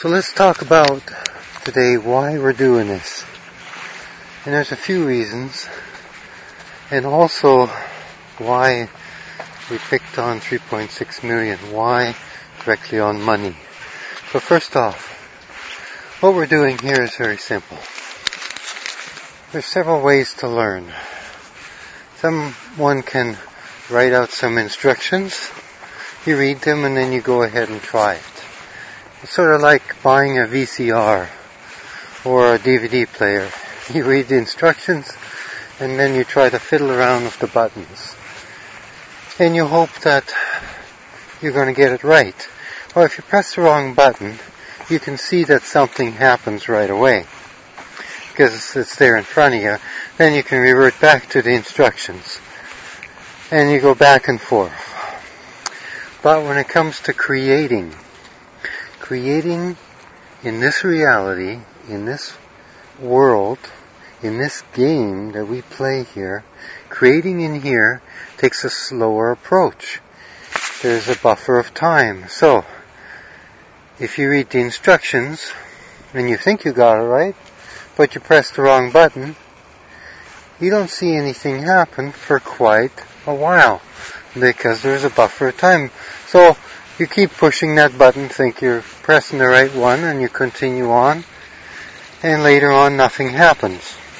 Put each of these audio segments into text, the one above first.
So let's talk about today why we're doing this. And there's a few reasons, and also why we picked on 3.6 million, why directly on money. So first off, what we're doing here is very simple. There's several ways to learn. Someone can write out some instructions, you read them, and then you go ahead and try it. It's sort of like buying a VCR or a DVD player. You read the instructions and then you try to fiddle around with the buttons. And you hope that you're going to get it right. Or if you press the wrong button, you can see that something happens right away, because it's there in front of you. Then you can revert back to the instructions. And you go back and forth. But when it comes to creating in this reality, in this world, in this game that we play here, creating in here takes a slower approach. There's a buffer of time. So, if you read the instructions and you think you got it right, but you press the wrong button, you don't see anything happen for quite a while, because there's a buffer of time. So, you keep pushing that button, think you're pressing the right one, and you continue on, and later on nothing happens.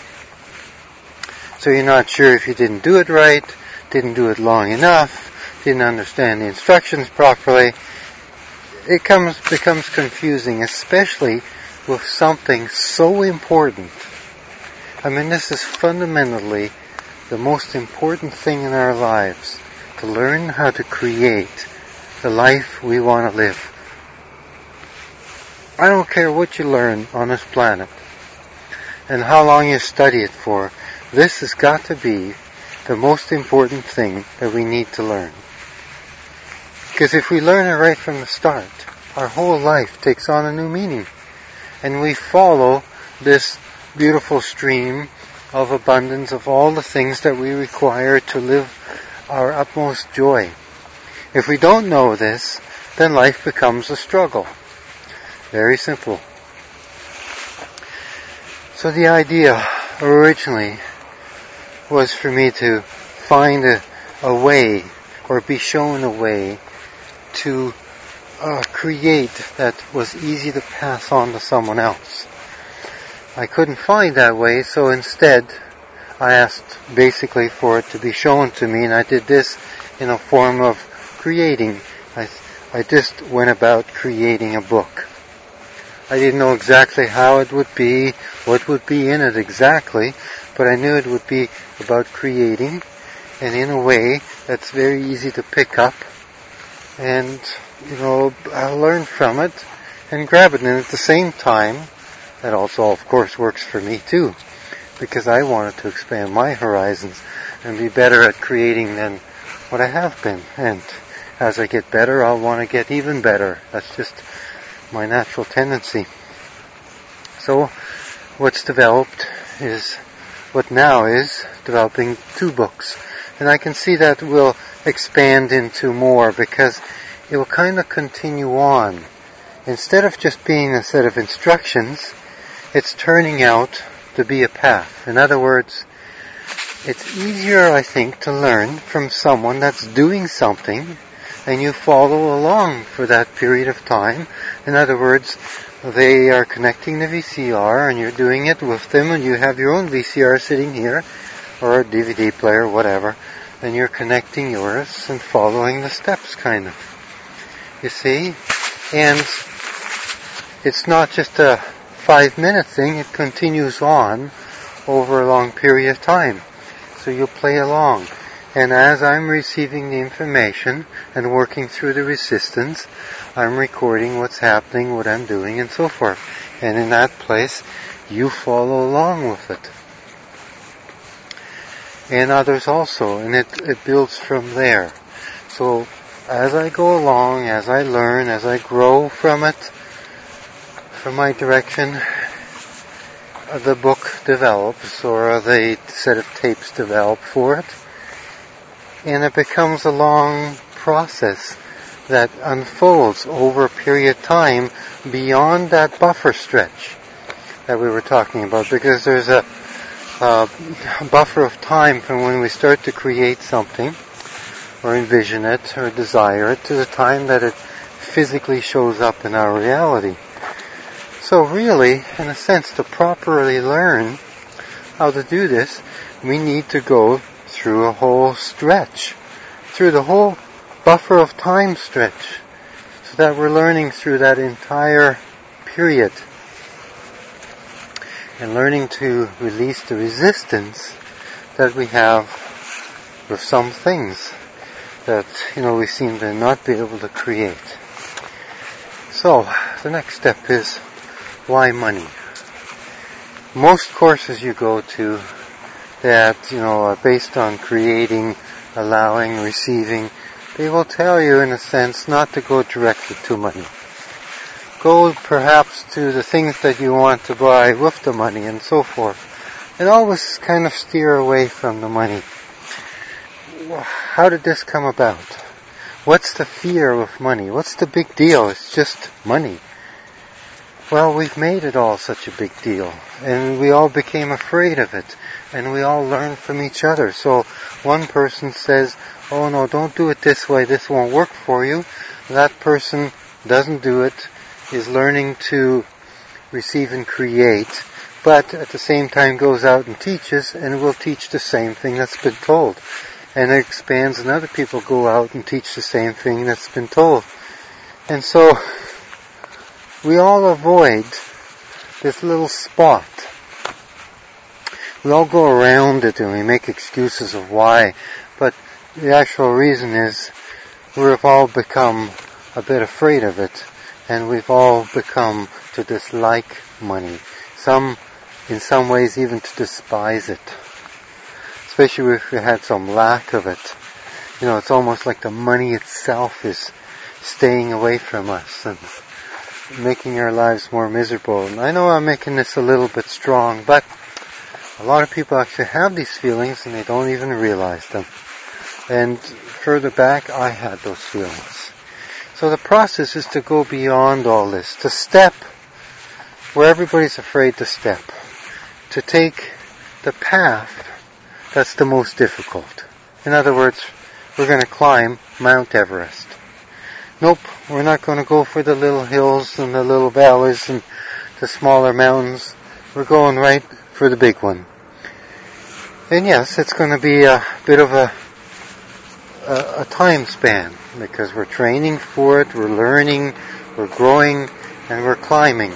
So you're not sure if you didn't do it right, didn't do it long enough, didn't understand the instructions properly. It becomes confusing, especially with something so important. I mean, this is fundamentally the most important thing in our lives, to learn how to create the life we want to live. I don't care what you learn on this planet and how long you study it for. This has got to be the most important thing that we need to learn. Because if we learn it right from the start, our whole life takes on a new meaning. And we follow this beautiful stream of abundance of all the things that we require to live our utmost joy. If we don't know this, then life becomes a struggle. Very simple. So the idea originally was for me to find a way, or be shown a way, to create that was easy to pass on to someone else. I couldn't find that way, so instead I asked basically for it to be shown to me, and I did this in a form of creating. I just went about creating a book. I didn't know exactly how it would be, what would be in it exactly, but I knew it would be about creating, and in a way that's very easy to pick up, and I'll learn from it and grab it. And at the same time, that also of course works for me too, because I wanted to expand my horizons and be better at creating than what I have been. And as I get better, I'll want to get even better. That's just my natural tendency. So what's developed is what now is developing 2 books. And I can see that will expand into more, because it will kind of continue on. Instead of just being a set of instructions, it's turning out to be a path. In other words, it's easier, I think, to learn from someone that's doing something and you follow along for that period of time. In other words, they are connecting the VCR and you're doing it with them, and you have your own VCR sitting here, or a DVD player, whatever, and you're connecting yours and following the steps, kind of. You see? And it's not just a 5-minute thing, it continues on over a long period of time. So you'll play along. And as I'm receiving the information and working through the resistance, I'm recording what's happening, what I'm doing, and so forth. And in that place, you follow along with it. And others also, and it builds from there. So as I go along, as I learn, as I grow from it, from my direction, the book develops, or the set of tapes develop for it. And it becomes a long process that unfolds over a period of time beyond that buffer stretch that we were talking about, because there's a buffer of time from when we start to create something or envision it or desire it to the time that it physically shows up in our reality. So really, in a sense, to properly learn how to do this, we need to go through a whole stretch, through the whole buffer of time stretch, so that we're learning through that entire period and learning to release the resistance that we have with some things that, we seem to not be able to create. So, the next step is, why money? Most courses you go to that, are based on creating, allowing, receiving, they will tell you, in a sense, not to go directly to money. Go perhaps to the things that you want to buy with the money and so forth. And always kind of steer away from the money. How did this come about? What's the fear with money? What's the big deal? It's just money. Well, we've made it all such a big deal. And we all became afraid of it. And we all learned from each other. So one person says, oh no, don't do it this way, this won't work for you. That person doesn't do it, is learning to receive and create, but at the same time goes out and teaches and will teach the same thing that's been told. And it expands, and other people go out and teach the same thing that's been told. And so we all avoid this little spot. We all go around it and we make excuses of why, but the actual reason is we've all become a bit afraid of it, and we've all become to dislike money. In some ways even to despise it. Especially if we had some lack of it. It's almost like the money itself is staying away from us and making our lives more miserable. And I know I'm making this a little bit strong, but a lot of people actually have these feelings and they don't even realize them. And further back, I had those feelings. So the process is to go beyond all this, to step where everybody's afraid to step, to take the path that's the most difficult. In other words, we're going to climb Mount Everest. Nope, we're not going to go for the little hills and the little valleys and the smaller mountains. We're going right for the big one. And yes, it's going to be a bit of a time span, because we're training for it, we're learning, we're growing, and we're climbing.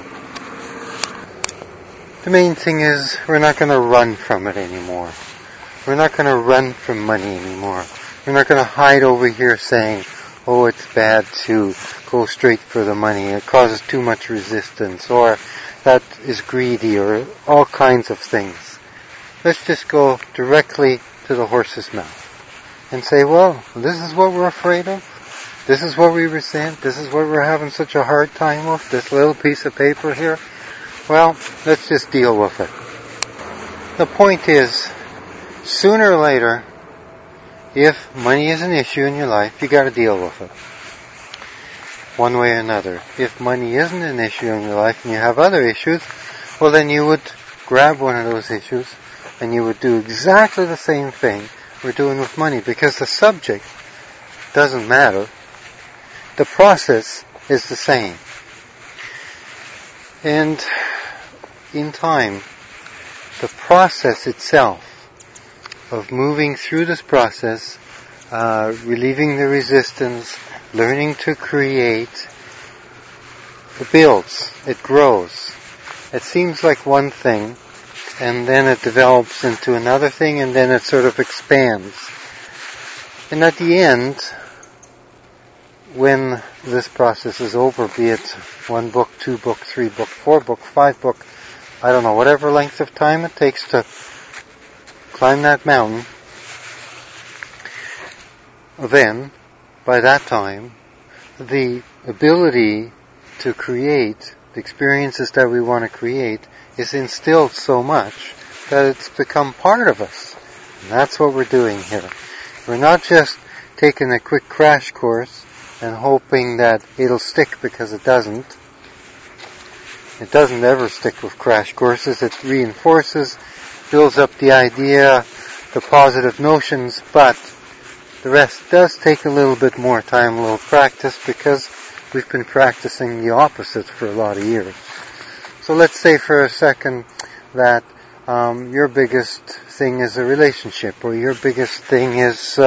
The main thing is we're not going to run from it anymore. We're not going to run from money anymore. We're not going to hide over here saying, oh, it's bad to go straight for the money, it causes too much resistance, or that is greedy, or all kinds of things. Let's just go directly to the horse's mouth and say, well, this is what we're afraid of. This is what we resent. This is what we're having such a hard time with, this little piece of paper here. Well, let's just deal with it. The point is, sooner or later, if money is an issue in your life, you got to deal with it. One way or another. If money isn't an issue in your life and you have other issues, well then you would grab one of those issues and you would do exactly the same thing we're doing with money, because the subject doesn't matter. The process is the same. And in time, the process itself of moving through this process, relieving the resistance, learning to create, it builds, it grows. It seems like one thing, and then it develops into another thing, and then it sort of expands. And at the end, when this process is over, be it 1 book, 2 book, 3 book, 4 book, 5 book, I don't know, whatever length of time it takes to climb that mountain, then, by that time, the ability to create the experiences that we want to create is instilled so much that it's become part of us. And that's what we're doing here. We're not just taking a quick crash course and hoping that it'll stick, because it doesn't. It doesn't ever stick with crash courses. It reinforces, builds up the idea, the positive notions, but the rest does take a little bit more time, a little practice, because we've been practicing the opposite for a lot of years. So let's say for a second that your biggest thing is a relationship, or your biggest thing is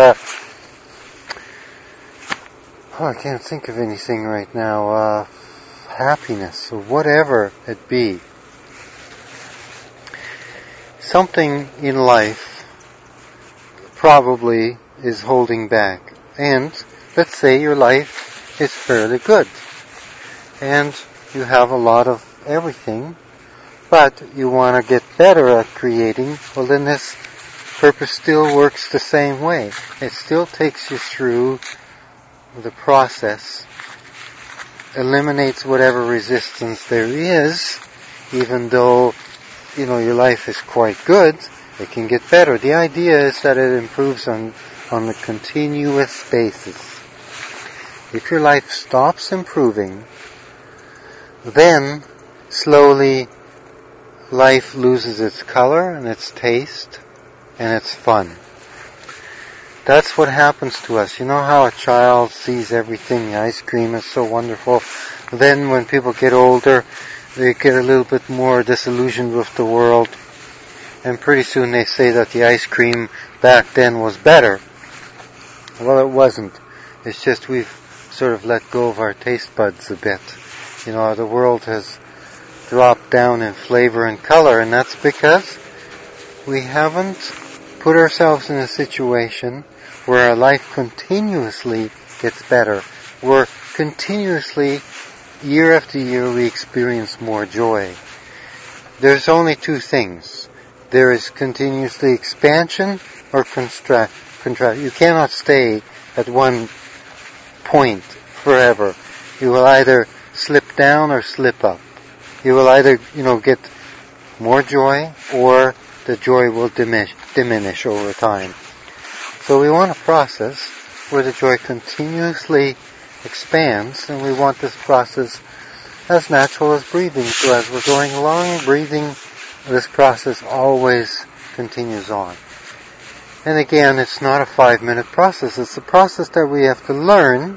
I can't think of anything right now, happiness, or whatever it be. Something in life probably is holding back. And let's say your life is fairly good, and you have a lot of everything, but you want to get better at creating. Well, then this purpose still works the same way. It still takes you through the process, eliminates whatever resistance there is, even though, your life is quite good, it can get better. The idea is that it improves on a continuous basis. If your life stops improving, then slowly life loses its color and its taste and its fun. That's what happens to us. You know how a child sees everything, the ice cream is so wonderful. Then when people get older, they get a little bit more disillusioned with the world, and pretty soon they say that the ice cream back then was better. Well, it wasn't. It's just we've sort of let go of our taste buds a bit. The world has dropped down in flavor and color, and that's because we haven't put ourselves in a situation where our life continuously gets better. Where continuously, year after year, we experience more joy. There's only two things. There is continuously expansion or contract. You cannot stay at one point forever. You will either slip down or slip up. You will either, get more joy, or the joy will diminish over time. So we want a process where the joy continuously expands, and we want this process as natural as breathing. So as we're going along, breathing, this process always continues on. And again, it's not a 5-minute process. It's a process that we have to learn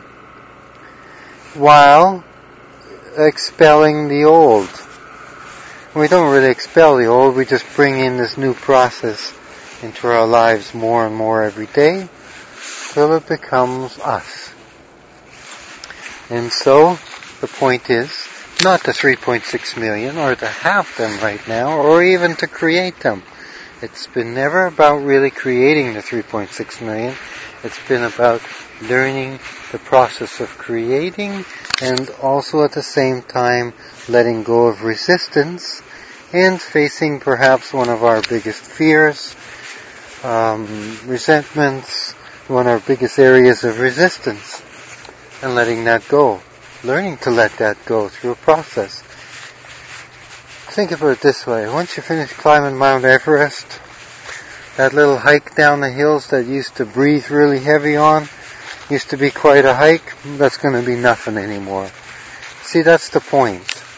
while expelling the old. We don't really expel the old, we just bring in this new process into our lives more and more every day till it becomes us. And so, the point is not the 3.6 million, or to have them right now, or even to create them. It's been never about really creating the 3.6 million. It's been about learning the process of creating, and also at the same time letting go of resistance and facing perhaps one of our biggest fears, resentments, one of our biggest areas of resistance, and letting that go. Learning to let that go through a process. Think about it this way. Once you finish climbing Mount Everest, that little hike down the hills that used to breathe really heavy on, used to be quite a hike, that's going to be nothing anymore. See, that's the point.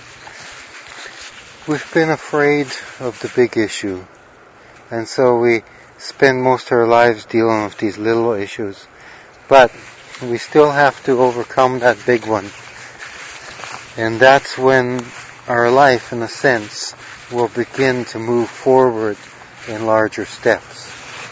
We've been afraid of the big issue, and so we spend most of our lives dealing with these little issues. But we still have to overcome that big one. And that's when our life, in a sense, will begin to move forward in larger steps.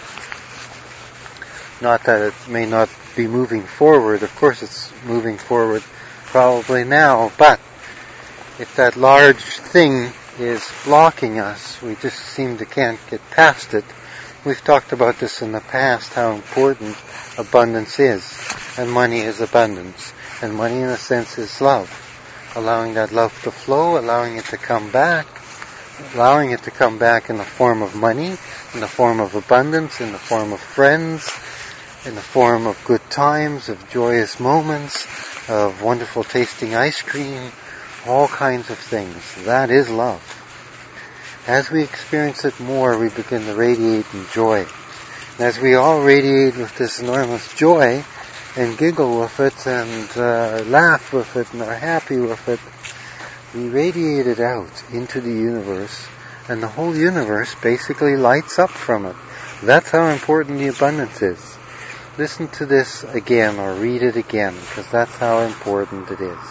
Not that it may not be moving forward. Of course it's moving forward probably now. But if that large thing is blocking us, we just can't get past it. We've talked about this in the past, how important abundance is. And money is abundance. And money, in a sense, is love. Allowing that love to flow, allowing it to come back in the form of money, in the form of abundance, in the form of friends, in the form of good times, of joyous moments, of wonderful tasting ice cream, all kinds of things. That is love. As we experience it more, we begin to radiate in joy. And as we all radiate with this enormous joy, and giggle with it and laugh with it and are happy with it, we radiate it out into the universe, and the whole universe basically lights up from it. That's how important the abundance is. Listen to this again or read it again, because that's how important it is.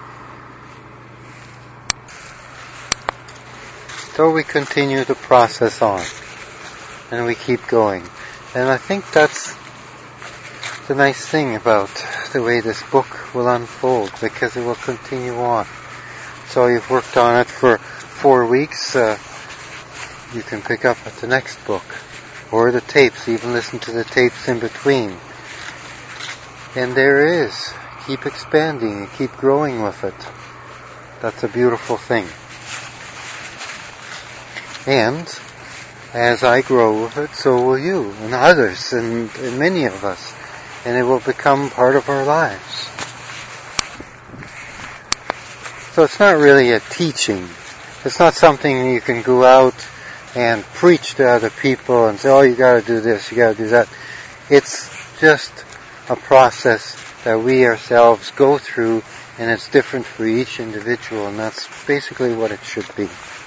So we continue the process on, and we keep going. And I think that's the nice thing about the way this book will unfold, because it will continue on. So you've worked on it for 4 weeks, you can pick up at the next book, or the tapes, even listen to the tapes in between. And there it is. Keep expanding and keep growing with it. That's a beautiful thing. And as I grow with it, so will you and others and many of us. And it will become part of our lives. So it's not really a teaching. It's not something you can go out and preach to other people and say, oh, you gotta do this, you gotta do that. It's just a process that we ourselves go through, and it's different for each individual, and that's basically what it should be.